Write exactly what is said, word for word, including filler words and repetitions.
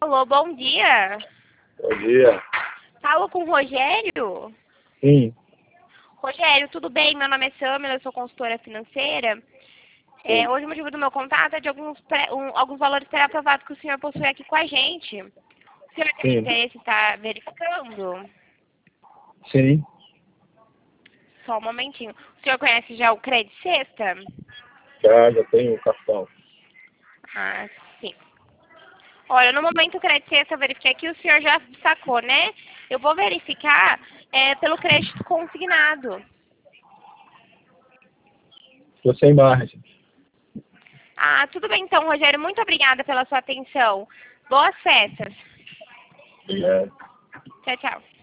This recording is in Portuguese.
Alô, bom dia. Bom dia. Falo com o Rogério? Sim. Rogério, tudo bem? Meu nome é Samila, eu sou consultora financeira. É, hoje o motivo do meu contato é de alguns, pré, um, alguns valores pré-aprovados que o senhor possui aqui com a gente. O senhor tem Sim. interesse em estar verificando? Sim. Só um momentinho. O senhor conhece já o Credit Sexta? Já, já tenho o cartão. Ah, sim. Olha, no momento o Credit Sexta eu verifiquei aqui, o senhor já sacou, né? Eu vou verificar é, pelo crédito consignado. Estou sem margem. Ah, tudo bem então, Rogério. Muito obrigada pela sua atenção. Boas festas. Obrigado. Tchau, tchau.